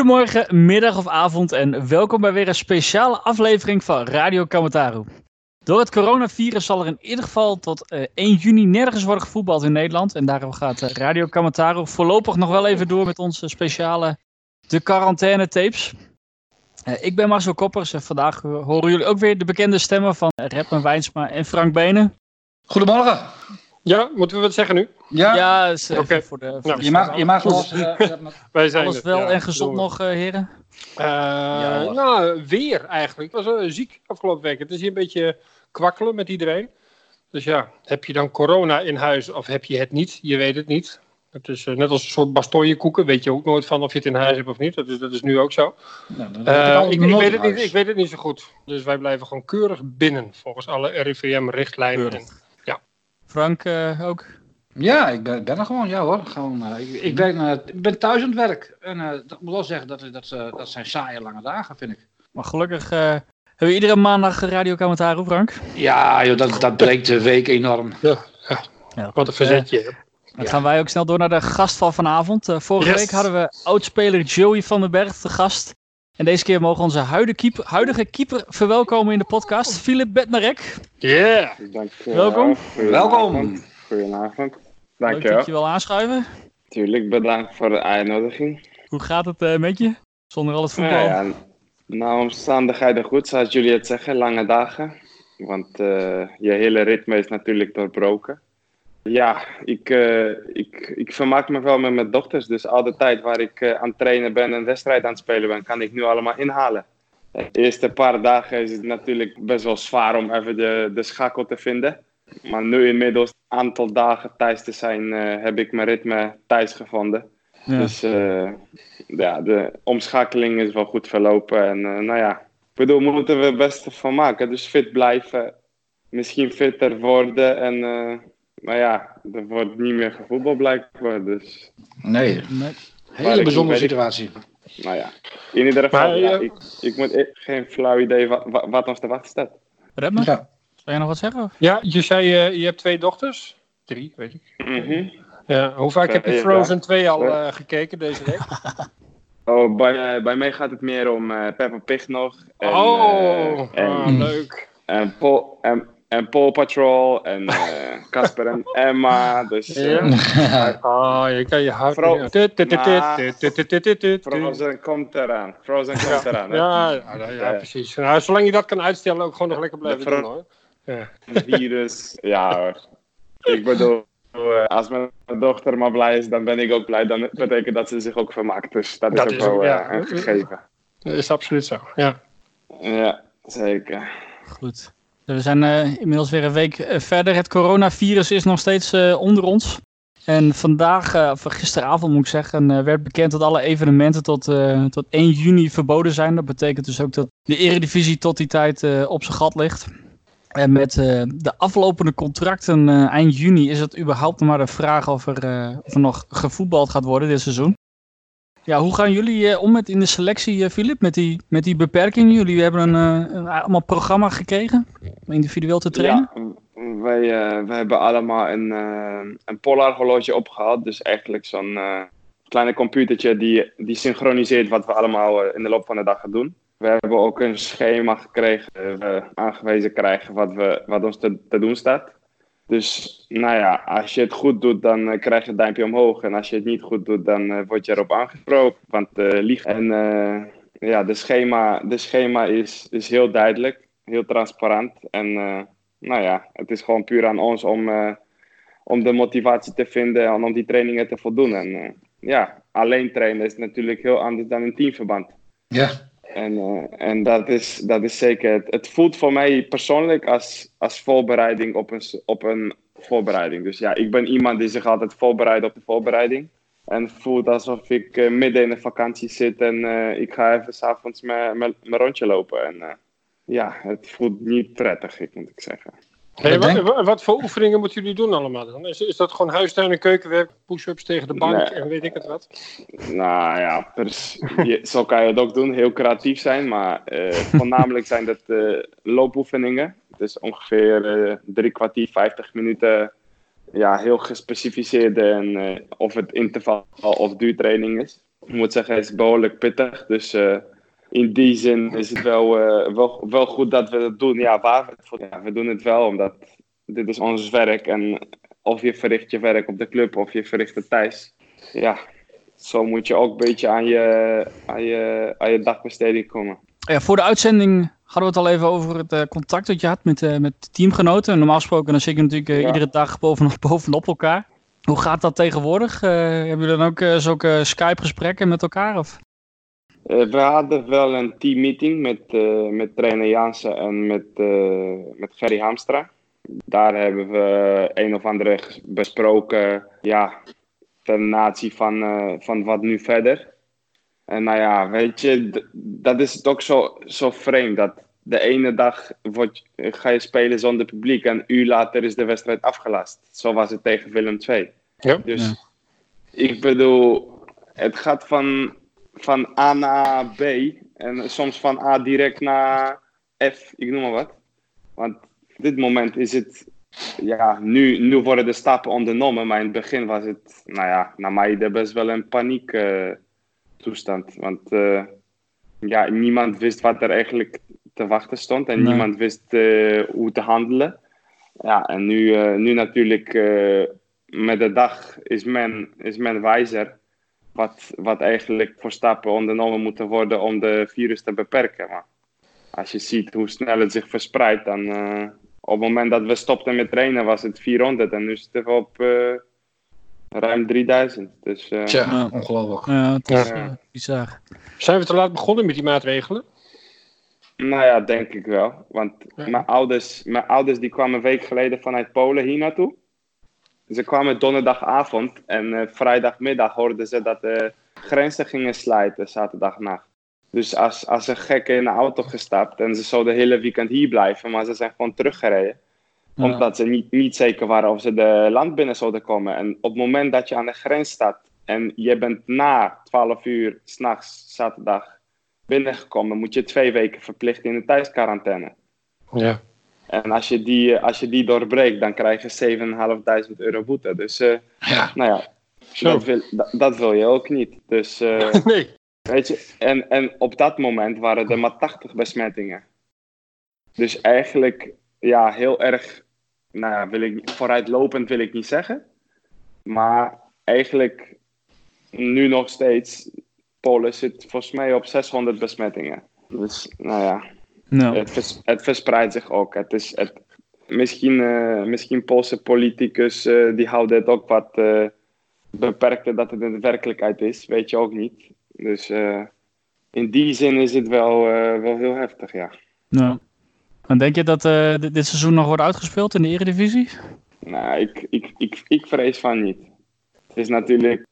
Goedemorgen, middag of avond en welkom bij weer een speciale aflevering van Radio Kamataru. Door het coronavirus zal er in ieder geval tot 1 juni nergens worden gevoetbald in Nederland. En daarom gaat Radio Kamataru voorlopig nog wel even door met onze speciale de quarantaine tapes. Ik ben Marcel Koppers en vandaag horen jullie ook weer de bekende stemmen van Redman Wijnsma en Frank Benen. Goedemorgen. Ja, moeten we wat zeggen nu? Ja, is Oké. voor de Je mag los. Wij zijn alles het, wel ja. en gezond nog, heren? Weer eigenlijk. Ik was ziek afgelopen week. Het is hier een beetje kwakkelen met iedereen. Dus ja, heb je dan corona in huis of heb je het niet? Je weet het niet. Het is net als een soort bastonjekoeken. Weet je ook nooit van of je het in huis hebt of niet. Dat is nu ook zo. Ik weet het niet zo goed. Dus wij blijven gewoon keurig binnen. Volgens alle RIVM-richtlijnen. Ja. Frank ook? Ja, ik ben er gewoon. Ja hoor. Ik ben thuis aan het werk. En ik moet wel zeggen, dat zijn saaie lange dagen, vind ik. Maar gelukkig hebben we iedere maandag Radio Kamataru, Frank. Ja, joh, dat breekt de week enorm. Ja, wat een verzetje. Dan gaan wij ook snel door naar de gast van vanavond. Vorige week hadden we oudspeler Joey van den Berg te gast. En deze keer mogen we onze huidige keeper verwelkomen in de podcast, Filip Bednarek. Yeah! Welkom. Welkom. Goedenavond. Leuk Dankjewel. dat je wel aanschuiven. Tuurlijk, bedankt voor de uitnodiging. Hoe gaat het met je? Zonder al het voetbal? Ja, nou, omstandigheden goed, zoals jullie het zeggen, lange dagen. Want je hele ritme is natuurlijk doorbroken. Ja, ik vermaak me wel met mijn dochters. Dus al de tijd waar ik aan het trainen ben en wedstrijd aan het spelen ben, kan ik nu allemaal inhalen. De eerste paar dagen is het natuurlijk best wel zwaar om even de schakel te vinden. Maar nu inmiddels een aantal dagen thuis te zijn, heb ik mijn ritme thuis gevonden. Ja. Dus de omschakeling is wel goed verlopen. En we moeten we het beste van maken. Dus fit blijven, misschien fitter worden. En er wordt niet meer gevoetbal blijkbaar. Dus. Nee. Hele bijzondere situatie. Nou ja, in ieder geval, ik moet geen flauw idee wat ons te wachten staat. Redman? Ja. Zou jij nog wat zeggen? Ja, je zei je hebt 2 dochters. 3, weet ik. Mm-hmm. Ja, hoe vaak heb je Frozen 2 al gekeken deze week? Oh, bij mij gaat het meer om Peppa Pig nog. En, leuk. En Paw Patrol en Casper en Emma. Dus, je kan je hart... Frozen komt eraan. Ja, precies. Nou, zolang je dat kan uitstellen, ook gewoon nog lekker blijven doen, hoor. Ja. Virus, ja hoor. Ik bedoel, als mijn dochter maar blij is, dan ben ik ook blij. Dan betekent dat ze zich ook vermaakt. Dus dat is ook wel een gegeven. Dat is absoluut zo, ja. Ja, zeker. Goed. We zijn inmiddels weer een week verder. Het coronavirus is nog steeds onder ons. En gisteravond moet ik zeggen, werd bekend dat alle evenementen tot 1 juni verboden zijn. Dat betekent dus ook dat de Eredivisie tot die tijd op zijn gat ligt. En met de aflopende contracten eind juni is het überhaupt nog maar de vraag of er nog gevoetbald gaat worden dit seizoen. Ja, hoe gaan jullie om in de selectie, Filip, met die beperkingen? Jullie hebben allemaal programma gekregen om individueel te trainen? Ja, wij hebben allemaal een Polar horloge opgehaald. Dus eigenlijk zo'n kleine computertje die synchroniseert wat we allemaal in de loop van de dag gaan doen. We hebben ook een schema gekregen, we aangewezen krijgen wat ons te doen staat. Dus als je het goed doet, dan krijg je het duimpje omhoog. En als je het niet goed doet, dan word je erop aangesproken. Want liegen. En de schema is heel duidelijk, heel transparant. En het is gewoon puur aan ons om de motivatie te vinden en om die trainingen te voldoen. En alleen trainen is natuurlijk heel anders dan een teamverband. Ja. En dat is zeker. Het voelt voor mij persoonlijk als voorbereiding op een voorbereiding. Dus ja, ik ben iemand die zich altijd voorbereidt op de voorbereiding. En het voelt alsof ik midden in de vakantie zit en ik ga even 's avonds mijn rondje lopen. En het voelt niet prettig, moet ik zeggen. Hey, wat voor oefeningen moeten jullie doen allemaal dan? Is dat gewoon huistuin en keukenwerk, push-ups tegen de bank en weet ik het wat? Nou ja, zo kan je het ook doen. Heel creatief zijn, maar voornamelijk zijn dat loopoefeningen. Dus ongeveer 3 kwartier, 50 minuten. Ja, heel gespecificeerde of het interval of duurtraining is. ik moet zeggen, is behoorlijk pittig. Dus in die zin is het wel goed dat we dat doen. Ja, waar we het voor doen. Ja, we doen het wel omdat dit is ons werk. En of je verricht je werk op de club of je verricht het thuis. Ja, zo moet je ook een beetje aan je dagbesteding komen. Ja, voor de uitzending hadden we het al even over het contact dat je had met teamgenoten. Normaal gesproken dan zit je natuurlijk iedere dag bovenop elkaar. Hoe gaat dat tegenwoordig? Hebben jullie dan ook zulke Skype-gesprekken met elkaar? Of? We hadden wel een teammeeting met trainer Jansen en met Gerry Hamstra. Daar hebben we een of andere besproken, ja, ten aanzien van wat nu verder. En nou ja, weet je, dat is het ook zo vreemd. Dat de ene dag ga je spelen zonder publiek en een uur later is de wedstrijd afgelast. Zo was het tegen Willem II. Ja. Dus ik bedoel, het gaat van A naar B en soms van A direct naar F, ik noem maar wat. Want op dit moment is het, ja, nu worden de stappen ondernomen, maar in het begin was het, nou ja, naar mij best wel een paniek toestand. Want ja, niemand wist wat er eigenlijk te wachten stond en niemand wist hoe te handelen. Ja, en nu natuurlijk met de dag is men wijzer wat eigenlijk voor stappen ondernomen moeten worden om de virus te beperken. Maar als je ziet hoe snel het zich verspreidt, dan op het moment dat we stopten met trainen was het 400 en nu zitten we op ruim 3000. Dus, Tja, ongelooflijk. Ja, het is bizar. Zijn we te laat begonnen met die maatregelen? Nou ja, denk ik wel. Want mijn ouders die kwamen een week geleden vanuit Polen hier naartoe. Ze kwamen donderdagavond en vrijdagmiddag hoorden ze dat de grenzen gingen sluiten zaterdagnacht. Dus als een gekke in de auto gestapt en ze zouden de hele weekend hier blijven, maar ze zijn gewoon teruggereden. Ja. Omdat ze niet zeker waren of ze de land binnen zouden komen. En op het moment dat je aan de grens staat en je bent na 12 uur 's nachts zaterdag binnengekomen, moet je 2 weken verplicht in de thuisquarantaine. Ja. En als je die doorbreekt, dan krijg je 7.500 euro boete. Dus, nou ja, dat wil je ook niet. Dus, nee. Weet je, en op dat moment waren er maar 80 besmettingen. Dus eigenlijk, ja, heel erg, nou ja, vooruitlopend wil ik niet zeggen. Maar eigenlijk, nu nog steeds, Polen zit volgens mij op 600 besmettingen. Dus, nou ja. No. Het verspreidt zich ook. Misschien Poolse politicus die houden het ook wat beperkter dat het in de werkelijkheid is. Weet je ook niet. Dus in die zin is het wel heel heftig, ja. No. En denk je dat dit seizoen nog wordt uitgespeeld in de Eredivisie? Nou, ik vrees van niet. Het is natuurlijk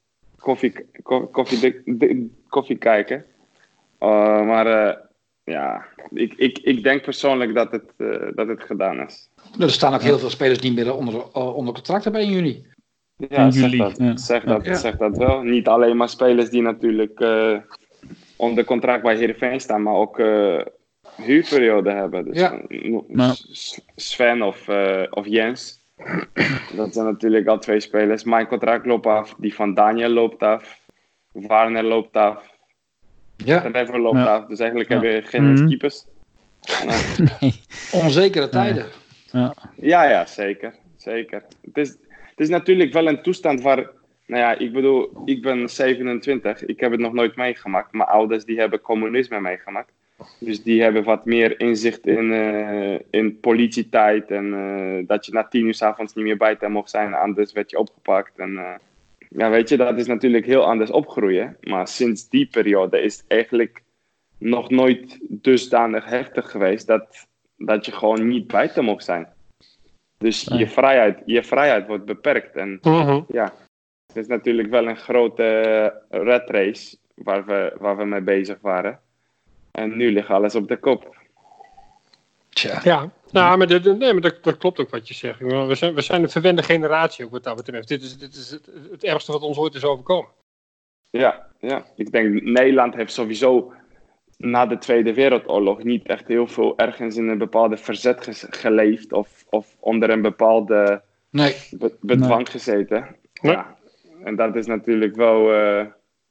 koffie kijken. Maar... ja, ik denk persoonlijk dat het gedaan is. Er staan ook heel veel spelers niet meer onder contract bij in juni. Ja, zeg dat wel. Niet alleen maar spelers die natuurlijk onder contract bij Heerenveen staan, maar ook huurperiode hebben. Dus Sven of Jens. Dat zijn natuurlijk al 2 spelers. Mijn contract loopt af, die van Daniel loopt af, Warner loopt af. Ja. Trevor loopt af, dus eigenlijk heb je geen keepers. Nee. Onzekere tijden. Ja, zeker. Het is natuurlijk wel een toestand waar, nou ja, ik bedoel, ik ben 27, ik heb het nog nooit meegemaakt. Mijn ouders die hebben communisme meegemaakt. Dus die hebben wat meer inzicht in politietijd en dat je na 10 uur 's avonds niet meer buiten mocht zijn, anders werd je opgepakt en... Ja, weet je, dat is natuurlijk heel anders opgroeien. Maar sinds die periode is het eigenlijk nog nooit dusdanig heftig geweest dat je gewoon niet buiten mocht zijn. Dus je vrijheid wordt beperkt. En ja, het is natuurlijk wel een grote red race waar we mee bezig waren. En nu ligt alles op de kop. Tja. Ja, nou, maar dat klopt ook wat je zegt. We zijn een verwende generatie ook wat dat betreft. Dit is het ergste wat ons ooit is overkomen. Ja. Ik denk Nederland heeft sowieso na de Tweede Wereldoorlog niet echt heel veel ergens in een bepaalde verzet geleefd of onder een bepaalde bedwang gezeten. Nee. Ja. En dat is natuurlijk wel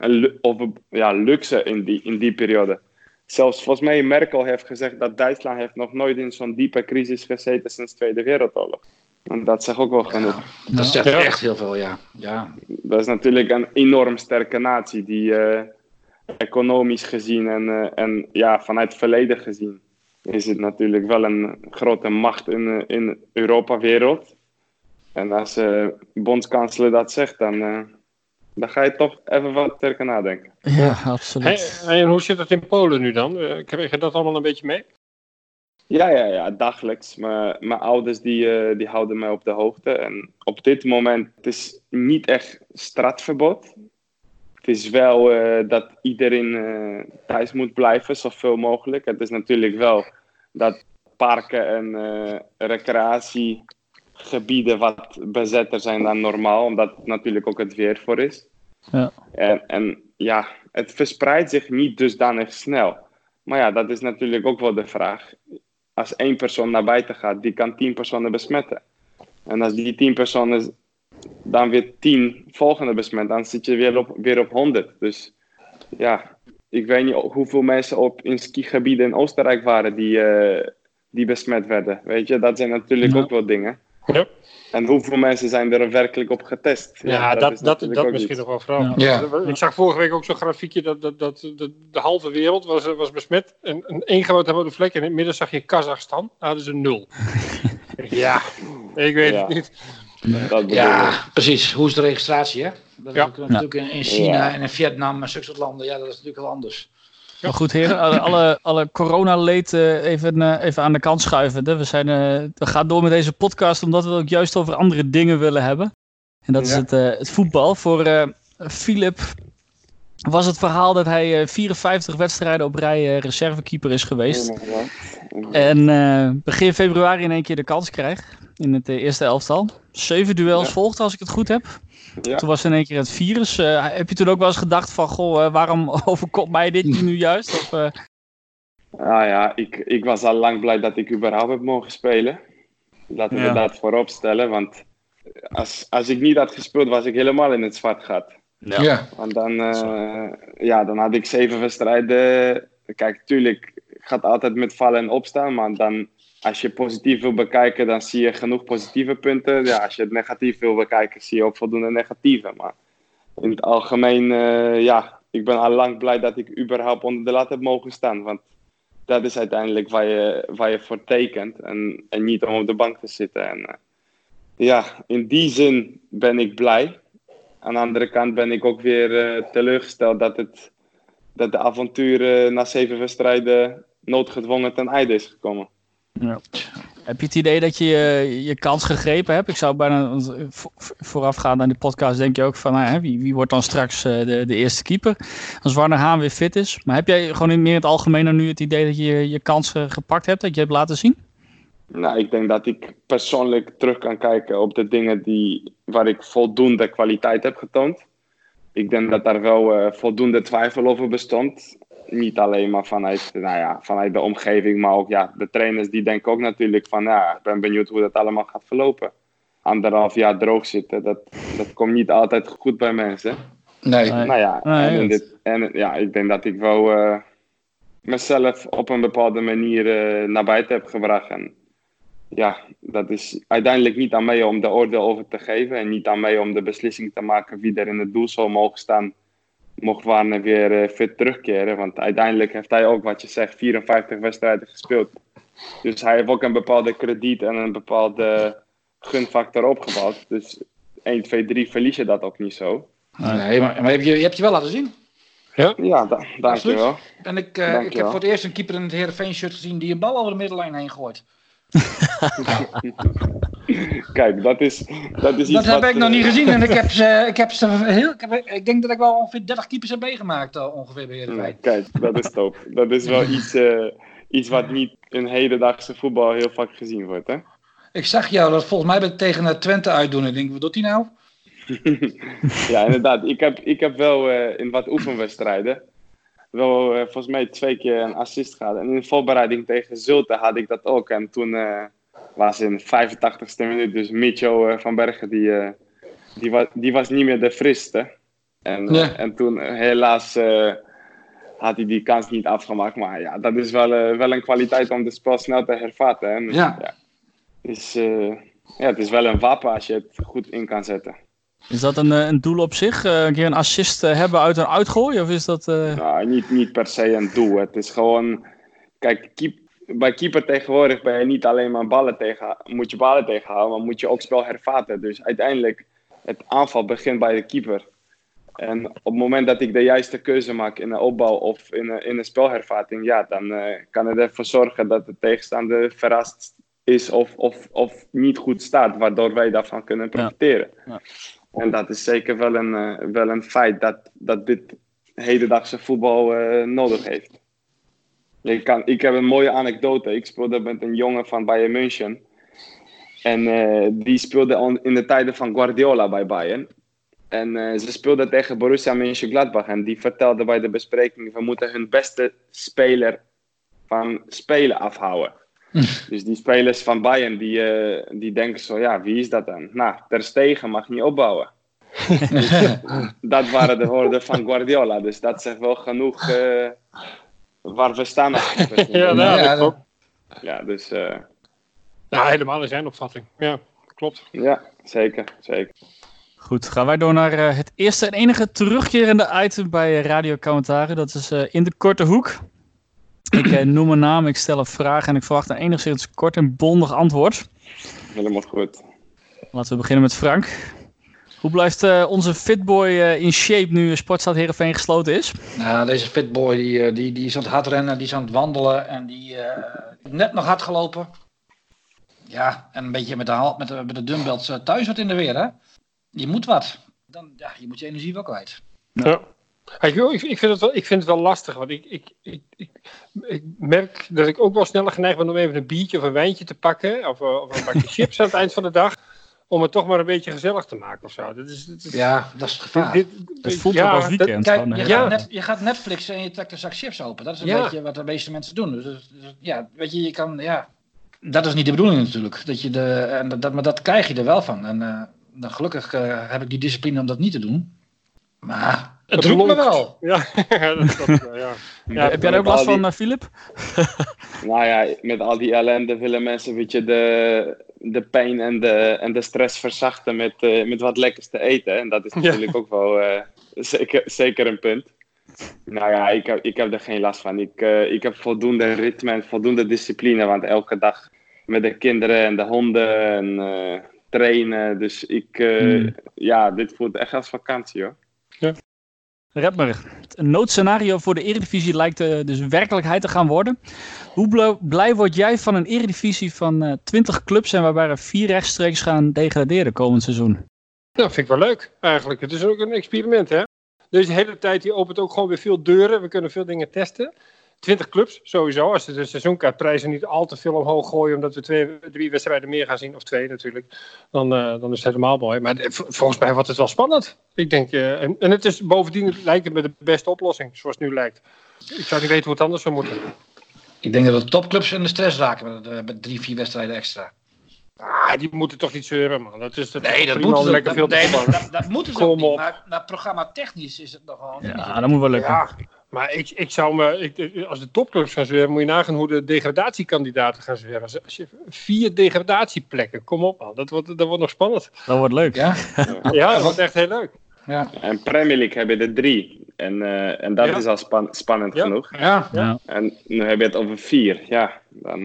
luxe in die periode. Zelfs volgens mij Merkel heeft gezegd dat Duitsland heeft nog nooit in zo'n diepe crisis gezeten sinds de Tweede Wereldoorlog. En dat zegt ook wel genoeg. Dat zegt echt heel veel, ja. Dat is natuurlijk een enorm sterke natie die economisch gezien en vanuit het verleden gezien is het natuurlijk wel een grote macht in Europa-wereld. En als bondskanselier dat zegt, dan ga je toch even wat sterker nadenken. Ja, absoluut. En hoe zit het in Polen nu dan? Krijg je dat allemaal een beetje mee? Ja, dagelijks. Mijn ouders die houden mij op de hoogte. En op dit moment, het is niet echt straatverbod. Het is wel dat iedereen thuis moet blijven, zoveel mogelijk. Het is natuurlijk wel dat parken en recreatiegebieden wat bezetter zijn dan normaal, omdat natuurlijk ook het weer voor is. Ja. En het verspreidt zich niet dusdanig snel. Maar ja, dat is natuurlijk ook wel de vraag. Als 1 persoon naar buiten gaat, die kan 10 personen besmetten. En als die 10 personen dan weer 10 volgende besmetten, dan zit je weer op 100. Dus ja, ik weet niet hoeveel mensen in skigebieden in Oostenrijk waren die besmet werden. Weet je, dat zijn natuurlijk ook wel dingen. Ja. En hoeveel mensen zijn er werkelijk op getest? Ja, dat misschien nog wel vraag. Ja. Ik zag vorige week ook zo'n grafiekje dat de halve wereld was besmet. En één grote rode vlek en in het midden zag je Kazachstan. Daar hadden ze 0. Ja, ik weet het niet. Precies. Hoe is de registratie, hè? Dat is natuurlijk in China en in Vietnam en zulke soort landen. Ja, dat is natuurlijk wel anders. Maar goed, heren, alle coronaleed even aan de kant schuiven. We gaan door met deze podcast omdat we het ook juist over andere dingen willen hebben. En dat is het voetbal. Voor Philip was het verhaal dat hij 54 wedstrijden op rij reservekeeper is geweest. En begin februari in één keer de kans krijgt in het eerste elftal. 7 duels volgden, als ik het goed heb. Ja. Toen was in één keer het virus. Heb je toen ook wel eens gedacht van, waarom overkomt mij dit nu juist? Of, ik was al lang blij dat ik überhaupt heb mogen spelen. Laten we dat voorop stellen, want als ik niet had gespeeld, was ik helemaal in het zwart gat. Ja. Want dan had ik 7 wedstrijden. Kijk, tuurlijk gaat altijd met vallen en opstaan, maar dan, als je positief wil bekijken, dan zie je genoeg positieve punten. Ja, als je het negatief wil bekijken, zie je ook voldoende negatieve. Maar in het algemeen, ik ben al lang blij dat ik überhaupt onder de lat heb mogen staan. Want dat is uiteindelijk waar je voor tekent. En niet om op de bank te zitten. En in die zin ben ik blij. Aan de andere kant ben ik ook weer teleurgesteld dat de avontuur na 7 wedstrijden noodgedwongen ten einde is gekomen. Ja. Heb je het idee dat je je kans gegrepen hebt? Ik zou bijna voorafgaand aan de podcast denk je ook van wie wordt dan straks de eerste keeper als Warner Haan weer fit is. Maar heb jij gewoon meer in het algemeen dan nu het idee dat je je kans gepakt hebt, dat je hebt laten zien? Nou, ik denk dat ik persoonlijk terug kan kijken op de dingen waar ik voldoende kwaliteit heb getoond. Ik denk dat daar wel voldoende twijfel over bestond. Niet alleen maar vanuit de omgeving, maar ook de trainers die denken ook natuurlijk van ik ben benieuwd hoe dat allemaal gaat verlopen. 1,5 jaar droog zitten, dat komt niet altijd goed bij mensen. Nee. Ik denk dat ik wel mezelf op een bepaalde manier naar buiten heb gebracht. En dat is uiteindelijk niet aan mij om de oordeel over te geven en niet aan mij om de beslissing te maken wie er in het doel zou mogen staan. Mocht Warner weer fit terugkeren. Want uiteindelijk heeft hij ook, wat je zegt, 54 wedstrijden gespeeld. Dus hij heeft ook een bepaalde krediet en een bepaalde gunfactor opgebouwd. Dus 1, 2, 3 verlies je dat ook niet zo. Nee, maar je hebt je wel laten zien. Ja, dankjewel. En ik heb voor het eerst een keeper in het Heerenveen shirt gezien die een bal over de middenlijn heen gooit. Kijk, dat is iets dat heb ik nog niet gezien en ik denk dat ik wel ongeveer 30 keepers heb meegemaakt ongeveer bij Heerenveen. Kijk, dat is top. Dat is wel iets wat niet in hedendaagse voetbal heel vaak gezien wordt, hè? Ik zag jou dat volgens mij tegen Twente uitdoen. Ik denk, wat doet hij nou? Ja, inderdaad. Ik heb wel in wat oefenwedstrijden wel volgens mij 2 keer een assist gehad. En in de voorbereiding tegen Zulte had ik dat ook. En toen was in de 85ste minuut dus Mitjo van Bergen, die was niet meer de friste. En toen helaas had hij die kans niet afgemaakt. Maar ja, dat is wel een kwaliteit om het spel snel te hervatten. En, Dus het is wel een wapen als je het goed in kan zetten. Is dat een doel op zich? Een keer een assist hebben uit een uitgooi? Of is dat... Nou, niet per se een doel. Het is gewoon... Kijk, bij keeper tegenwoordig ben je niet alleen maar moet je ballen tegenhouden, maar moet je ook spel hervatten. Dus uiteindelijk, het aanval begint bij de keeper. En op het moment dat ik de juiste keuze maak in een opbouw of in een spelhervatting, ja, dan kan het ervoor zorgen dat de tegenstander verrast is of niet goed staat, waardoor wij daarvan kunnen profiteren. Ja. En dat is zeker wel een feit dat dit hedendaagse voetbal nodig heeft. Ik heb een mooie anekdote. Ik speelde met een jongen van Bayern München. En die speelde in de tijden van Guardiola bij Bayern. En ze speelden tegen Borussia Mönchengladbach. En die vertelde bij de bespreking, we moeten hun beste speler van spelen afhouden. Dus die spelers van Bayern, die denken zo, ja, wie is dat dan? Nou, Ter Stegen mag niet opbouwen. Dus, dat waren de woorden van Guardiola. Dus dat zegt wel genoeg waar we staan. Dus... helemaal in zijn opvatting. Ja, klopt. Ja, zeker. Goed, gaan wij door naar het eerste en enige terugkerende item bij Radio Commentaren. Dat is in de korte hoek. Ik noem een naam, ik stel een vraag en ik verwacht een enigszins kort en bondig antwoord. Helemaal goed. Laten we beginnen met Frank. Hoe blijft onze fitboy in shape nu Sportstad Heerenveen gesloten is? Nou, deze fitboy die is aan het hardrennen, die is aan het wandelen en die net nog hard gelopen. Ja, en een beetje met de dumbbells thuis wat in de weer, hè? Je moet wat. Je moet je energie wel kwijt. Ja. Ik vind het wel lastig, want ik merk dat ik ook wel sneller geneigd ben om even een biertje of een wijntje te pakken, of een bakje chips aan het eind van de dag, om het toch maar een beetje gezellig te maken of zo. Ja, dat is het gevaar. Het voelt ook als weekend. Je gaat Netflixen en je trekt een zak chips open. Dat is een beetje wat de meeste mensen doen. Dus weet je, je kan, dat is niet de bedoeling natuurlijk. Maar dat krijg je er wel van. En gelukkig heb ik die discipline om dat niet te doen. Maar het roept me wel. Ja, heb jij er ook last van, Filip? Nou ja, met al die ellende willen mensen een beetje de pijn en de stress verzachten met wat lekkers te eten. En dat is natuurlijk ook wel zeker een punt. Nou ja, ik heb er geen last van. Ik heb voldoende ritme en voldoende discipline. Want elke dag met de kinderen en de honden en trainen. Dus dit voelt echt als vakantie, hoor. Ja. Redmer, een noodscenario voor de Eredivisie lijkt dus werkelijkheid te gaan worden. Hoe blij word jij van een Eredivisie van 20 clubs en waarbij er 4 rechtstreeks gaan degraderen komend seizoen? Nou, vind ik wel leuk eigenlijk. Het is ook een experiment, hè. Deze hele tijd die opent ook gewoon weer veel deuren. We kunnen veel dingen testen. 20 clubs, sowieso. Als we de seizoenkaartprijzen niet al te veel omhoog gooien, omdat we 3 wedstrijden meer gaan zien, of 2 natuurlijk, dan is het helemaal mooi. Maar volgens mij wordt het wel spannend. Ik denk, en het is bovendien lijkt het me de beste oplossing, zoals het nu lijkt. Ik zou niet weten hoe het anders zou moeten. Ik denk dat de topclubs in de stress raken met 3-4 wedstrijden extra. Die moeten toch niet zeuren, man. Dat moet moeten ze ook niet. Maar programma technisch is het nog wel. Ja, dat moet wel lukken. Ja, maar als de topclubs gaan zeuren, moet je nagaan hoe de degradatiekandidaten gaan zeuren. Als je 4 degradatieplekken, kom op, man. Dat wordt nog spannend. Dat wordt leuk. Ja, dat wordt echt heel leuk. Ja. En Premier League heb je er 3. En dat is al spannend genoeg. Ja. En nu heb je het over 4. Ja, dan...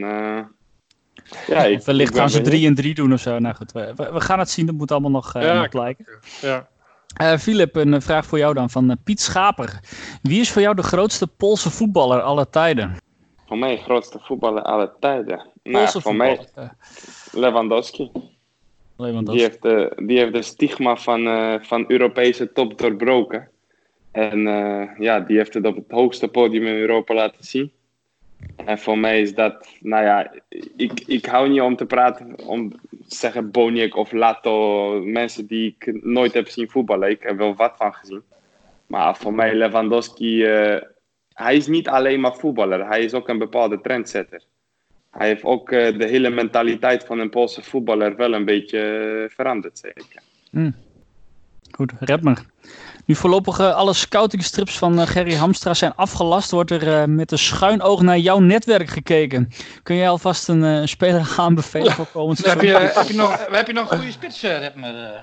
wellicht gaan ze 3 en 3 doen of zo. Nou goed, we gaan het zien. Dat moet allemaal nog blijken. Ja. Filip, een vraag voor jou dan van Piet Schaper. Wie is voor jou de grootste Poolse voetballer aller tijden? Voor mij de grootste voetballer aller tijden? Voor mij Lewandowski. Die heeft de stigma van Europese top doorbroken. En die heeft het op het hoogste podium in Europa laten zien. En voor mij is dat, ik hou niet om te praten, om te zeggen Boniek of Lato, mensen die ik nooit heb zien voetballen. Ik heb wel wat van gezien. Maar voor mij Lewandowski, hij is niet alleen maar voetballer, hij is ook een bepaalde trendsetter. Hij heeft ook de hele mentaliteit van een Poolse voetballer wel een beetje veranderd, zeker. Goed, Redmer. Nu voorlopig alle scoutingstrips van Gerry Hamstra zijn afgelast, wordt er met een schuin oog naar jouw netwerk gekeken. Kun jij alvast een speler aanbevelen voor komend seizoen? Heb je nog een goede spits, Redmer?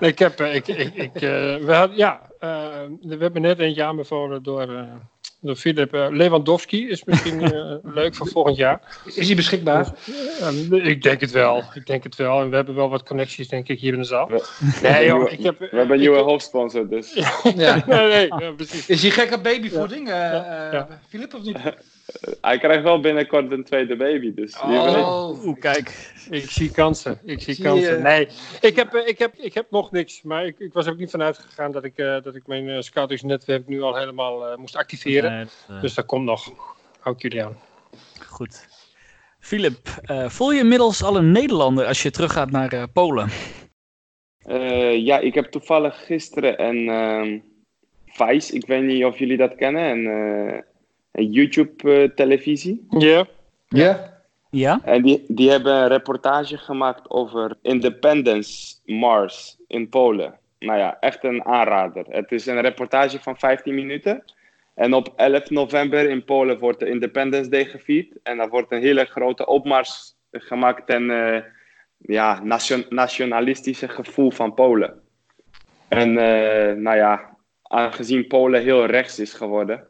We hebben net eentje aanbevolen door Filip. Lewandowski is misschien leuk voor volgend jaar. Is hij beschikbaar? Ik denk het wel. En we hebben wel wat connecties, denk ik, hier in de zaal. We hebben een nieuwe hoofdsponsor, dus. Nee, precies. Is hij gek op babyvoeding, Filip, of niet? Hij krijgt wel binnenkort een tweede baby, dus. Kijk. Ik zie kansen. Nee, ik heb nog niks. Maar ik was ook niet vanuit gegaan dat ik mijn scoutingsnetwerk nu al helemaal moest activeren. Dus dat komt nog. Hou ik jullie aan. Goed. Filip, voel je inmiddels al een Nederlander als je teruggaat naar Polen? Ja, ik heb toevallig gisteren Vice, ik weet niet of jullie dat kennen, een YouTube-televisie. Ja? En die hebben een reportage gemaakt over Independence Mars in Polen. Nou ja, echt een aanrader. Het is een reportage van 15 minuten. En op 11 november in Polen wordt de Independence Day gevierd. En dan wordt een hele grote opmars gemaakt ten nationalistische gevoel van Polen. En aangezien Polen heel rechts is geworden,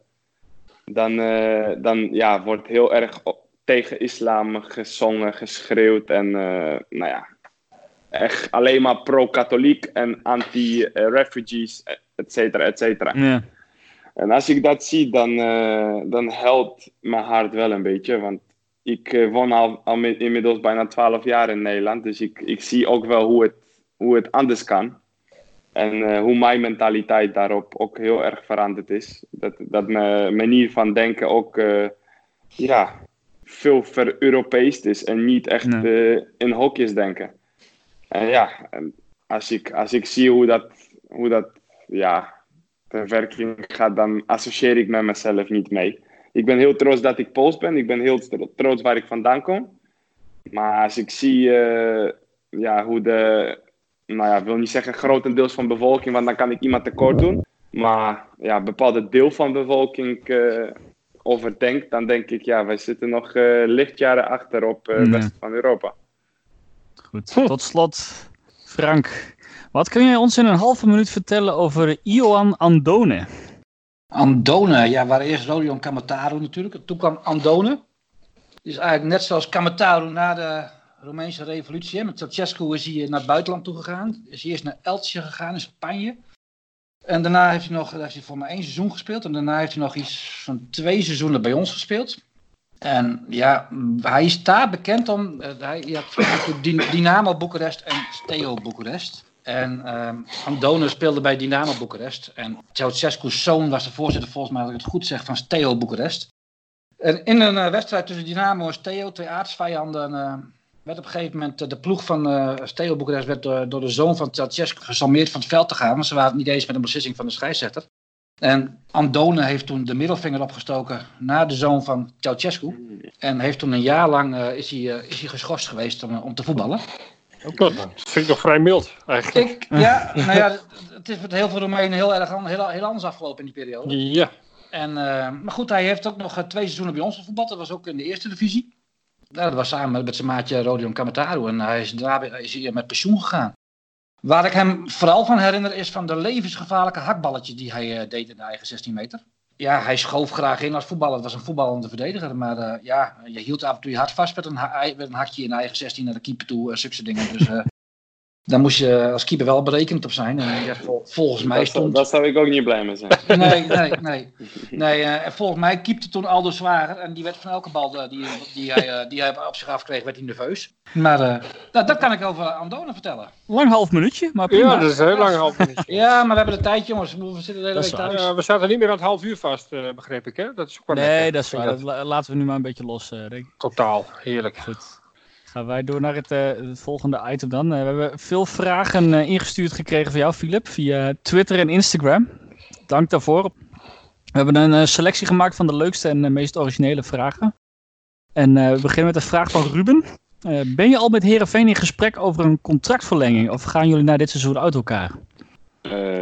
dan wordt heel erg tegen islam gezongen, geschreeuwd en echt alleen maar pro-katholiek en anti-refugees, et cetera. Ja. En als ik dat zie, dan helpt mijn hart wel een beetje, want ik woon al inmiddels bijna 12 jaar in Nederland, dus ik zie ook wel hoe het anders kan. En hoe mijn mentaliteit daarop ook heel erg veranderd is. Dat mijn manier van denken ook veel ver-Europees is en niet echt in hokjes denken. En als ik zie hoe dat ten werking gaat, dan associeer ik met mezelf niet mee. Ik ben heel trots dat ik Pools ben. Ik ben heel trots waar ik vandaan kom. Maar als ik zie hoe ik wil niet zeggen grotendeels van de bevolking, want dan kan ik iemand tekort doen. Maar een bepaalde deel van de bevolking overdenkt, dan denk ik, wij zitten nog lichtjaren achter op het westen van Europa. Goed, tot slot, Frank. Wat kun jij ons in een halve minuut vertellen over Ioan Andone? Andone, waar eerst Rodion Kamataru natuurlijk. Toen kwam Andone. Die is eigenlijk net zoals Kamataru na de Romeinse revolutie. Met Ceausescu is hij naar het buitenland toe gegaan. Is hij eerst naar Elche gegaan in Spanje. En daarna heeft hij voor maar 1 seizoen gespeeld. En daarna heeft hij nog iets van 2 seizoenen bij ons gespeeld. En hij is daar bekend om. Hij had Dynamo Boekarest en Steaua Boekarest. En Andone speelde bij Dynamo Boekarest. En Ceausescu's zoon was de voorzitter, volgens mij, als ik het goed zeg, van Steaua Boekarest. En in een wedstrijd tussen Dynamo en Steaua, 2 aardsvijanden, werd op een gegeven moment de ploeg van Steaua Boekarest werd door de zoon van Ceausescu gesalmeerd van het veld te gaan. Want ze waren het niet eens met een beslissing van de scheidsrechter. En Andone heeft toen de middelvinger opgestoken naar de zoon van Ceausescu. En heeft toen een jaar lang is hij geschorst geweest om te voetballen. Dat vind ik nog vrij mild, eigenlijk. Het is met heel veel Romeinen heel anders afgelopen in die periode. Ja. Maar goed, hij heeft ook nog 2 seizoenen bij ons gevoetbald. Dat was ook in de eerste divisie. Dat was samen met zijn maatje Rodion Kamataru. En daarna is hij met pensioen gegaan. Waar ik hem vooral van herinner is van de levensgevaarlijke hakballetjes die hij deed in de eigen 16 meter. Ja, hij schoof graag in als voetballer. Het was een voetballende verdediger. Maar je hield af en toe je hart vast met een hakje in de eigen 16 naar de keeper toe. Zulke dingen. Dus daar moest je als keeper wel berekend op zijn. En volgens mij stond... Daar zou ik ook niet blij mee zijn. Nee, volgens mij keepte toen Aldo Zwager. En die werd van elke bal die hij op zich afkreeg, werd hij nerveus. Maar dat kan ik over Andone vertellen. Lang half minuutje, maar prima. Ja, dat is een heel lang half minuutje. Ja, maar we hebben de tijd, jongens. We zitten de hele week thuis. We zaten niet meer aan het half uur vast, begreep ik, hè? Dat is ook wel lekker. Dat is waar. Dat laten we nu maar een beetje los, denk ik. Totaal, heerlijk. Goed. Gaan wij door naar het volgende item dan. We hebben veel vragen ingestuurd gekregen van jou, Filip, via Twitter en Instagram. Dank daarvoor. We hebben een selectie gemaakt van de leukste en meest originele vragen. En we beginnen met de vraag van Ruben. Ben je al met Heerenveen in gesprek over een contractverlenging? Of gaan jullie na dit seizoen uit elkaar?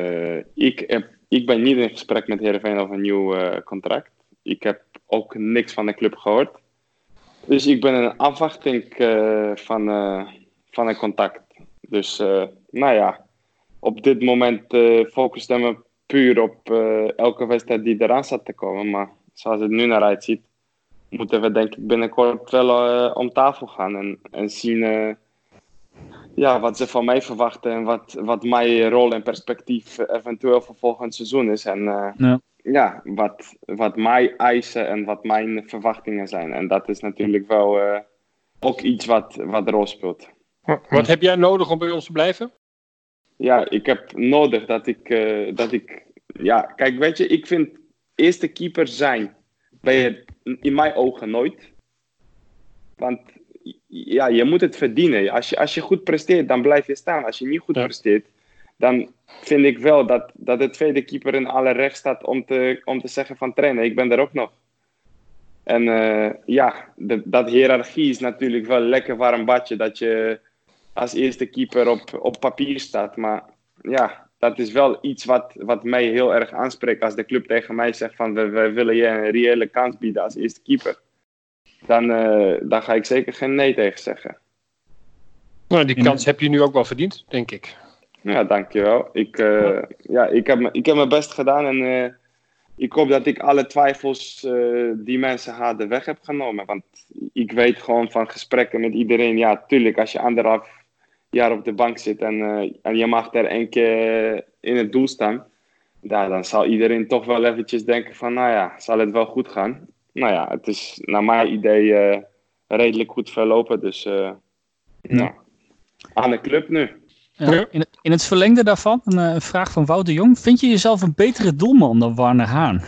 ik ben niet in gesprek met Heerenveen over een nieuw contract. Ik heb ook niks van de club gehoord. Dus ik ben in afwachting van een contact. Dus nou ja, op dit moment focuste me puur op elke wedstrijd die eraan staat te komen. Maar zoals het nu naar uitziet, moeten we denk ik binnenkort wel om tafel gaan en zien wat ze van mij verwachten en wat mijn rol en perspectief eventueel voor volgend seizoen is. En wat mijn eisen en wat mijn verwachtingen zijn. En dat is natuurlijk wel ook iets wat een rol speelt. Wat heb jij nodig om bij ons te blijven? Ja, ik heb nodig dat ik kijk, weet je, ik vind eerste keeper zijn ben je in mijn ogen nooit. Want ja, je moet het verdienen. Als je goed presteert, dan blijf je staan. Als je niet goed presteert, dan vind ik wel dat de tweede keeper in alle recht staat om te zeggen van trainer, ik ben er ook nog. En dat hiërarchie is natuurlijk wel een lekker warm badje dat je als eerste keeper op papier staat. Maar ja, dat is wel iets wat mij heel erg aanspreekt als de club tegen mij zegt van we willen je een reële kans bieden als eerste keeper. Dan ga ik zeker geen nee tegen zeggen. Nou, die kans heb je nu ook wel verdiend, denk ik. Ja, dankjewel. Ik heb mijn best gedaan en ik hoop dat ik alle twijfels die mensen hadden weg heb genomen. Want ik weet gewoon van gesprekken met iedereen, ja, tuurlijk, als je 1,5 jaar op de bank zit en je mag er 1 keer in het doel staan, dan zal iedereen toch wel eventjes denken van, nou ja, zal het wel goed gaan? Nou ja, het is naar mijn idee redelijk goed verlopen, dus aan de club nu. Ja, in het verlengde daarvan, een vraag van Wouter Jong. Vind je jezelf een betere doelman dan Warner Haan?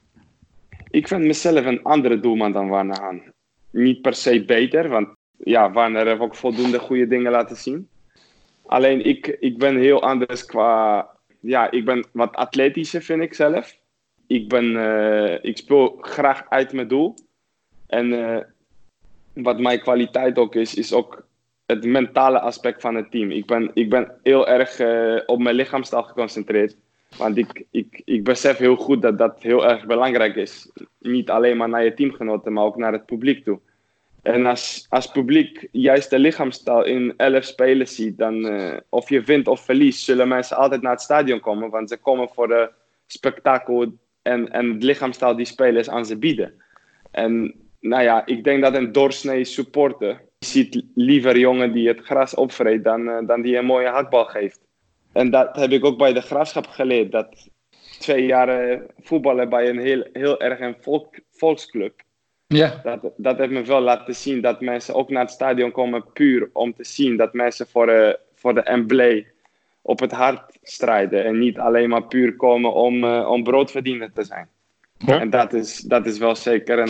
Ik vind mezelf een andere doelman dan Warner Haan. Niet per se beter, want ja, Warner heeft ook voldoende goede dingen laten zien. Alleen ik ben heel anders qua... Ja, ik ben wat atletischer, vind ik zelf. Ik speel graag uit mijn doel. En wat mijn kwaliteit ook is ook het mentale aspect van het team. Ik ben heel erg op mijn lichaamstaal geconcentreerd. Want ik besef heel goed dat heel erg belangrijk is. Niet alleen maar naar je teamgenoten, maar ook naar het publiek toe. En als publiek juist de lichaamstaal in 11 spelers ziet, dan of je wint of verliest, zullen mensen altijd naar het stadion komen. Want ze komen voor de spektakel en het lichaamstaal die spelers aan ze bieden. En nou ja, ik denk dat een doorsnee supporter ziet liever jongen die het gras opvreet dan die een mooie hakbal geeft. En dat heb ik ook bij de Graafschap geleerd. Dat 2 jaar voetballen bij een heel erg een volksclub. Ja. Dat heeft me wel laten zien dat mensen ook naar het stadion komen puur om te zien dat mensen voor de embleem op het hart strijden. En niet alleen maar puur komen om broodverdiener te zijn. Ja. En dat is wel zeker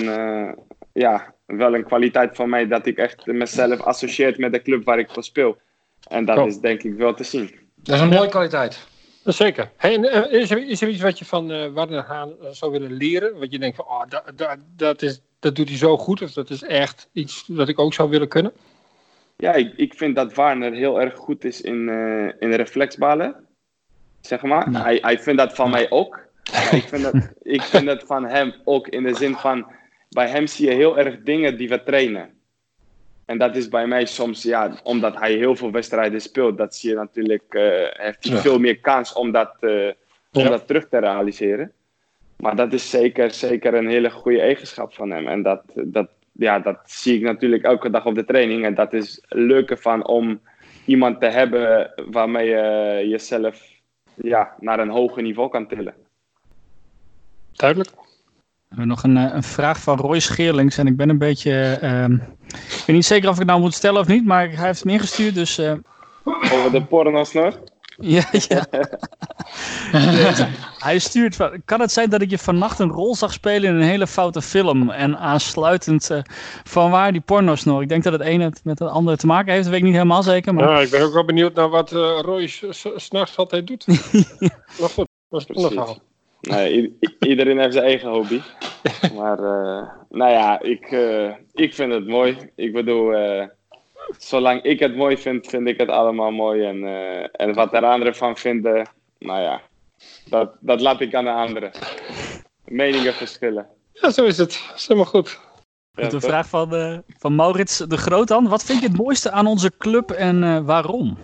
wel een kwaliteit van mij dat ik echt mezelf associeer met de club waar ik voor speel. En dat is denk ik wel te zien. Dat is een mooie kwaliteit. Zeker. Hey, is er iets wat je van Warner Haan zou willen leren? Wat je denkt van, dat doet hij zo goed. Of dat is echt iets wat ik ook zou willen kunnen? Ja, ik vind dat Warner heel erg goed is in reflexballen. Zeg maar. Nee. Hij vindt dat van mij ook. Maar ik vind dat van hem ook in de zin van... Bij hem zie je heel erg dingen die we trainen. En dat is bij mij soms, ja, omdat hij heel veel wedstrijden speelt, dat zie je natuurlijk, heeft hij veel meer kans om dat terug te realiseren. Maar dat is zeker een hele goede eigenschap van hem. En dat zie ik natuurlijk elke dag op de training. En dat is het leuke van om iemand te hebben waarmee je jezelf naar een hoger niveau kan tillen. Duidelijk. We hebben nog een vraag van Roy Scheerlings en ik ben een beetje... ik weet niet zeker of ik het nou moet stellen of niet, maar hij heeft hem ingestuurd, dus... Over de porno's nog? Ja. Hij stuurt van... Kan het zijn dat ik je vannacht een rol zag spelen in een hele foute film? En aansluitend van waar die pornosnor? Ik denk dat het ene met het andere te maken heeft, dat weet ik niet helemaal zeker. Maar... Ja, ik ben ook wel benieuwd naar wat Roy 's nachts altijd doet. Maar goed, dat is een verhaal. Nee, iedereen heeft zijn eigen hobby. Maar ik vind het mooi. Ik bedoel, zolang ik het mooi vind ik het allemaal mooi. En wat er anderen van vinden, Dat laat ik aan de anderen. Meningen verschillen. Ja, zo is het. Dat is helemaal goed. Goed, een vraag van Maurits de Groot dan. Wat vind je het mooiste aan onze club en waarom?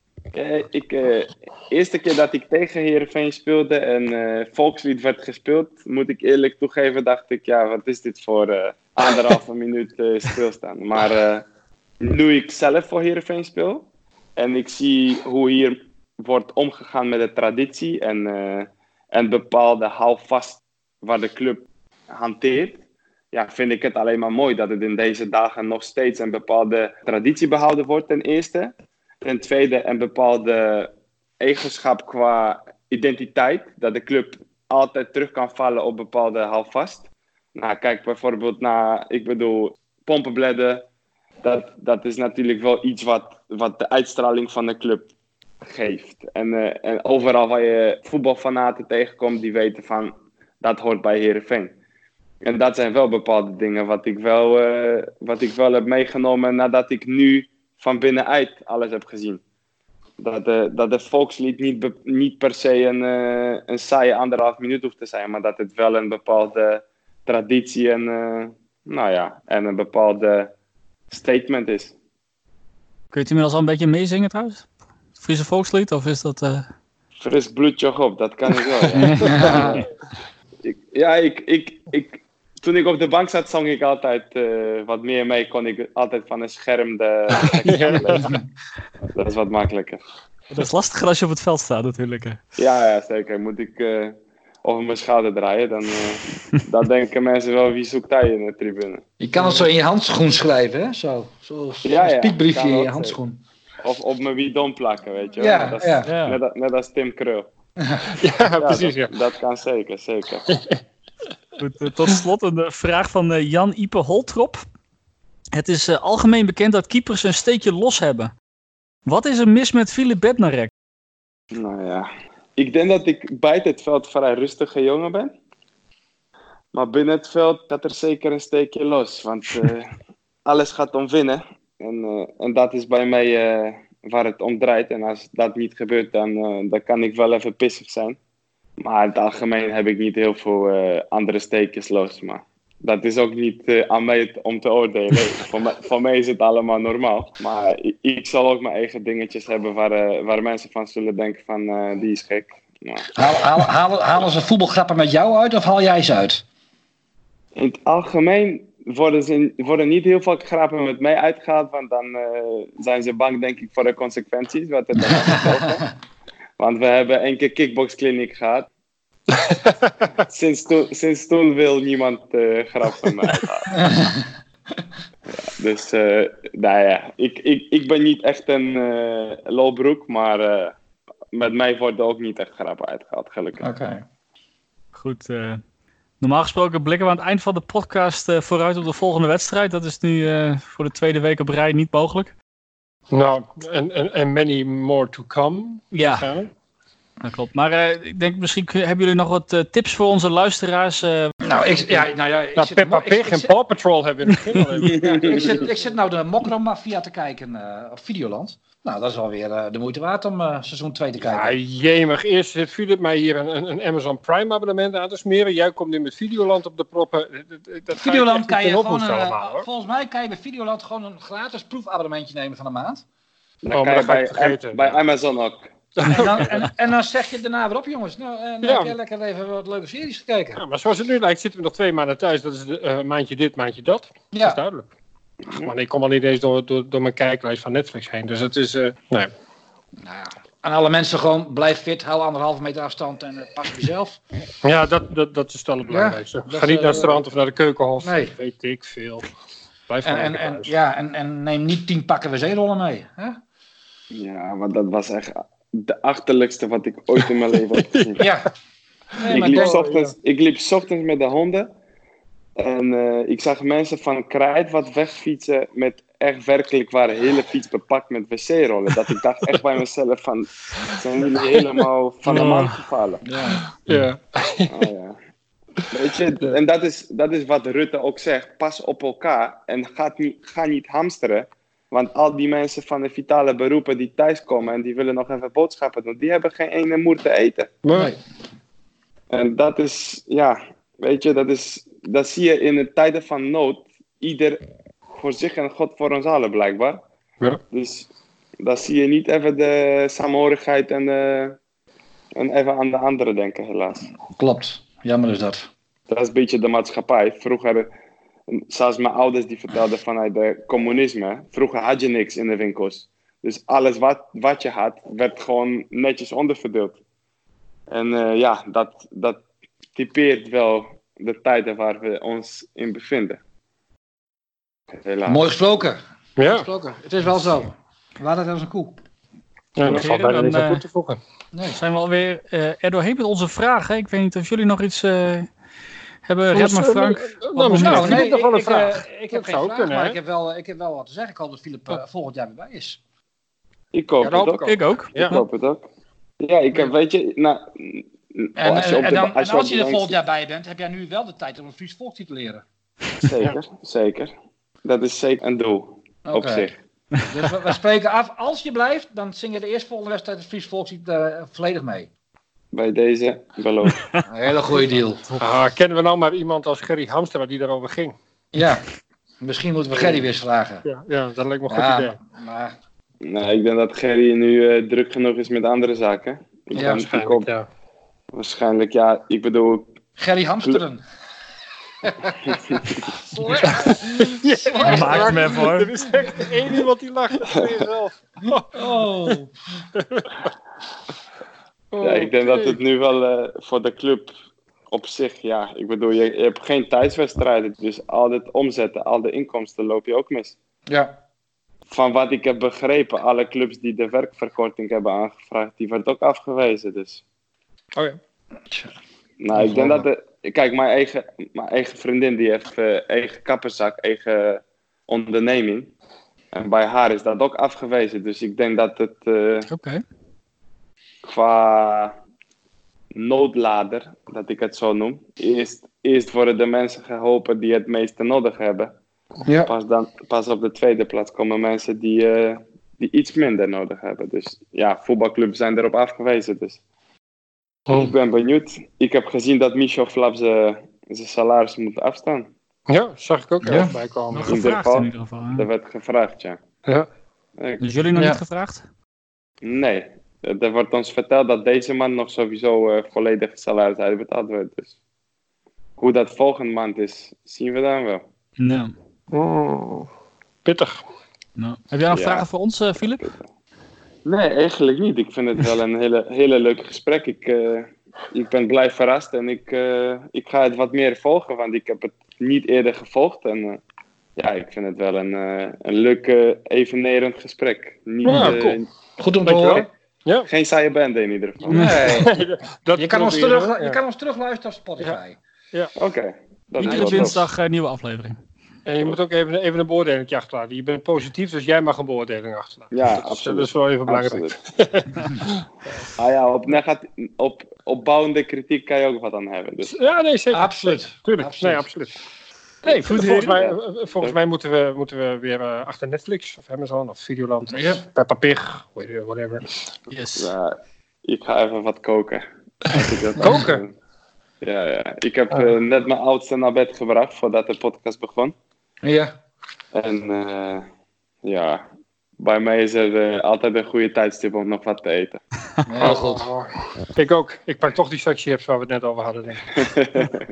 Eerste keer dat ik tegen Heerenveen speelde en volkslied werd gespeeld, moet ik eerlijk toegeven, dacht ik, ja, wat is dit voor 1,5 minuut stilstaan. Maar nu ik zelf voor Heerenveen speel en ik zie hoe hier wordt omgegaan met de traditie en bepaalde houvast waar de club hanteert, ja, vind ik het alleen maar mooi dat het in deze dagen nog steeds een bepaalde traditie behouden wordt, ten eerste. Ten tweede, een bepaalde eigenschap qua identiteit, dat de club altijd terug kan vallen op bepaalde houvast. Nou, kijk bijvoorbeeld naar, Pompenbledden. Dat is natuurlijk wel iets wat de uitstraling van de club geeft. En overal waar je voetbalfanaten tegenkomt, die weten van, dat hoort bij Heerenveen. En dat zijn wel bepaalde dingen wat ik wel heb meegenomen nadat ik nu van binnenuit alles heb gezien. Dat de volkslied niet per se een saaie 1,5 minuut hoeft te zijn, maar dat het wel een bepaalde traditie en een bepaalde statement is. Kun je het inmiddels al een beetje meezingen trouwens? Het Friese volkslied, of is dat... Fris bloedje op, dat kan ik wel. Toen ik op de bank zat, zong ik altijd wat meer mee. Kon ik altijd van een scherm de tekst lezen. Dat is wat makkelijker. Dat is lastiger als je op het veld staat natuurlijk. Ja, zeker. Moet ik over mijn schouder draaien, dan denken mensen wel, wie zoekt hij in de tribune. Je kan het zo in je handschoen schrijven, hè? Zo een piekbriefje in je handschoen. Of op mijn bidon plakken, weet je wel. Net als Tim Krul. Ja, precies. Dat kan zeker. Goed, tot slot een vraag van Jan Ipe Holtrop. Het is algemeen bekend dat keepers een steekje los hebben. Wat is er mis met Filip Bednarek? Nou ja, ik denk dat ik buiten het veld vrij rustige jongen ben. Maar binnen het veld gaat er zeker een steekje los. Want alles gaat om winnen. En dat is bij mij waar het om draait. En als dat niet gebeurt, dan kan ik wel even pissig zijn. Maar in het algemeen heb ik niet heel veel andere steekjes los. Maar dat is ook niet aan mij om te oordelen. Voor mij is het allemaal normaal. Maar ik zal ook mijn eigen dingetjes hebben waar mensen van zullen denken van die is gek. Maar... Halen ze voetbalgrappen met jou uit of haal jij ze uit? In het algemeen worden niet heel veel grappen met mij uitgehaald. Want dan zijn ze bang, denk ik, voor de consequenties. Wat er dan gaat. Want we hebben 1 keer kickboxkliniek gehad. Sinds toen wil niemand grappen met mij uithalen. Dus, ik ben niet echt een lolbroek, maar met mij worden ook niet echt grappen uitgehaald, gelukkig. Oké. Goed, normaal gesproken blikken we aan het eind van de podcast vooruit op de volgende wedstrijd. Dat is nu voor de 2e week op rij niet mogelijk. Nou, en many more to come. Ja. Dat klopt. Maar ik denk misschien hebben jullie nog wat tips voor onze luisteraars. Peppa Pig en Paw Patrol hebben we in het begin al ik zit nou de Mokromafia te kijken op Videoland. Nou, dat is alweer de moeite waard om seizoen 2 te kijken. Ja, jemig. Eerst zit Philip mij hier een Amazon Prime abonnement aan te smeren. Jij komt nu met Videoland op de proppen. Videoland kan je gewoon volgens mij kan je bij Videoland gewoon een gratis proefabonnementje nemen van een maand. Dan kan je bij Amazon ook. En dan zeg je daarna weer op, jongens. Nou, heb jij lekker even wat leuke series gekeken. Ja, maar zoals het nu lijkt, zitten we nog 2 maanden thuis. Dat is maandje dit, maandje dat. Ja. Dat is duidelijk. Maar ik kom al niet eens door mijn kijklijst van Netflix heen. Dus het is... nee. Nou ja, aan alle mensen gewoon, blijf fit, hou 1,5 meter afstand en pas op jezelf. Ja, dat is wel het belangrijkste. Ga niet naar het strand of naar de keukenhof. Nee. Weet ik veel. Blijf en neem niet 10 pakken wc-rollen mee. Hè? Ja, maar dat was echt de achterlijkste wat ik ooit in mijn leven heb gezien. Ja. Nee, ik liep 's ochtends met de honden. En ik zag mensen van Kruidvat wegfietsen met echt werkelijk waar hele fiets bepakt met wc-rollen. Dat ik dacht echt bij mezelf van, zijn jullie helemaal van de man gevallen? Ja. Ja. Weet je, en dat is wat Rutte ook zegt. Pas op elkaar en ga niet hamsteren. Want al die mensen van de vitale beroepen die thuiskomen en die willen nog even boodschappen doen, die hebben geen ene moer te eten. Nee. En dat is, ja, weet je, dat zie je in de tijden van nood. Ieder voor zich en God voor ons allen, blijkbaar. Ja. Dus dan zie je niet even de saamhorigheid en even aan de anderen denken, helaas. Klopt, jammer is dat. Dat is een beetje de maatschappij. Vroeger, zoals mijn ouders die vertelden vanuit de communisme, vroeger had je niks in de winkels. Dus alles wat je had, werd gewoon netjes onderverdeeld. En ja, dat typeert wel de tijden waar we ons in bevinden. Helaas. Mooi gesproken. Ja. Gesproken. Het is wel zo. Waar het als een koe. Ja, dat valt bijna dan, niks aan toe te voegen. Nee. Zijn we alweer er doorheen met onze vragen. Ik weet niet of jullie nog iets hebben. Redman, Frank. Nou, misschien Nou, heb ik nog wel een vraag. Ik heb Dat geen zou vraag, kunnen, maar hè? ik heb wel wat te zeggen. Ik hoop dat Philip volgend jaar weer bij is. Ik hoop Ja, dat het hoop ook. Ik ook. Ja. Ik hoop het ook. Ja, ik heb, weet je, nou, En als je er denkt- volgend jaar bij bent, heb jij nu wel de tijd om een Fries volk te tituleren. Zeker. Dat is zeker een doel, op Oké. zich. Dus we spreken af, als je blijft, dan zing je de eerstvolgende wedstrijd het Fries volkslied volledig mee. Bij deze beloof. Een hele goede deal. Kennen we nou maar iemand als Gerry Hamstra die daarover ging? Ja, misschien moeten we Gerry weer eens vragen. Ja, dat lijkt me een goed idee. Maar Nou, ik denk dat Gerry nu druk genoeg is met andere zaken. Ja, Waarschijnlijk, ja. Ik bedoel, Gerry Hamsteren. Maak hem even hoor. Er is echt één iemand die lacht. Dat ben je zelf. Oh. ja, ik denk dat het nu wel voor de club op zich, ja. Ik bedoel, je hebt geen thuiswedstrijden. Dus al het omzetten, al de inkomsten loop je ook mis. Ja. Van wat ik heb begrepen, alle clubs die de werkverkorting hebben aangevraagd, die werd ook afgewezen. Dus. Oh ja. Nou, ik denk dat kijk, mijn eigen vriendin die heeft eigen kapperzak, eigen onderneming. En bij haar is dat ook afgewezen. Dus ik denk dat het Oké. qua noodlader, dat ik het zo noem, eerst worden de mensen geholpen die het meeste nodig hebben. Ja. Pas op de tweede plaats komen mensen die iets minder nodig hebben. Dus ja, voetbalclubs zijn erop afgewezen. Dus. Ik ben benieuwd. Ik heb gezien dat Michel Flap zijn salaris moet afstaan. Ja, zag ik ook Ja. ergens bij komen. Nog In ieder gevraagd geval. in ieder geval. Hè? Dat werd gevraagd, ja. Ja. Dus jullie nog Ja. niet gevraagd? Nee. Er wordt ons verteld dat deze man nog sowieso volledig salaris uitbetaald wordt. Dus hoe dat volgende maand is, zien we dan wel. Nou. Pittig. Nou. Heb jij nog Ja. vragen voor ons, Philip? Nee, eigenlijk niet. Ik vind het wel een hele leuk gesprek. Ik ben blij verrast en ik ga het wat meer volgen, want ik heb het niet eerder gevolgd. En ja, ik vind het wel een leuk, evenerend gesprek. Niet, Ja, cool. Goed om te Dankjewel. horen. Ja. Geen saaie band in ieder geval. Nee. Dat Je kan ons proberen we, terugluisteren op Spotify. Oké. Dat is Iedere wel dinsdag nieuwe aflevering. En je moet ook even een beoordeling achterlaten. Je bent positief, dus jij mag een beoordeling achterlaten. Ja, dat is, absoluut. Dat is wel even belangrijk. Ah ja, op opbouwende kritiek kan je ook wat aan hebben. Dus. Ja, nee, zeker. Absoluut. Tuurlijk. Absoluut. Nee, absoluut. Nee, Goed, volgens mij moeten we weer achter Netflix of Amazon of Videoland of Ja. Peppa Pig, whatever. Yes. Ja, ik ga even wat koken. Als ik dat Koken? Ja. Ik heb net mijn oudste naar bed gebracht voordat de podcast begon. Ja. En ja, bij mij is er altijd een goede tijdstip om nog wat te eten. Heel goed. Ik ook. Ik pak toch die zak chips waar we het net over hadden, denk ik.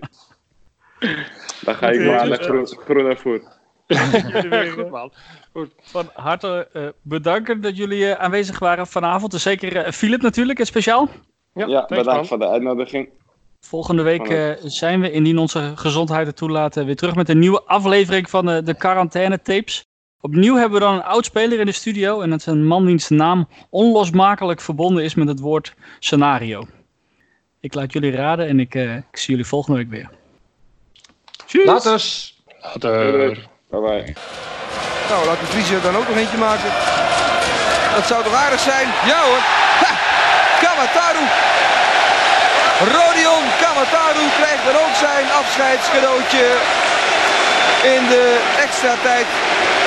Dan ga ik maar aan de groene voer. Goed, man. Van harte bedanken dat jullie aanwezig waren vanavond. En zeker Philip natuurlijk, in speciaal. Ja, thanks, bedankt man. voor de uitnodiging. Volgende week zijn we, indien onze gezondheid het toelaat, weer terug met een nieuwe aflevering van de quarantaine tapes. Opnieuw hebben we dan een oud-speler in de studio. En dat is een man wiens naam onlosmakelijk verbonden is met het woord scenario. Ik laat jullie raden en ik zie jullie volgende week weer. Tjus! Laters. Later. Bye bye. Nou, laat de Vries er dan ook nog eentje maken. Dat zou toch aardig zijn? Ja hoor. Ha! Kamataru. Rodion Kamataru krijgt er ook zijn afscheidscadeautje in de extra tijd.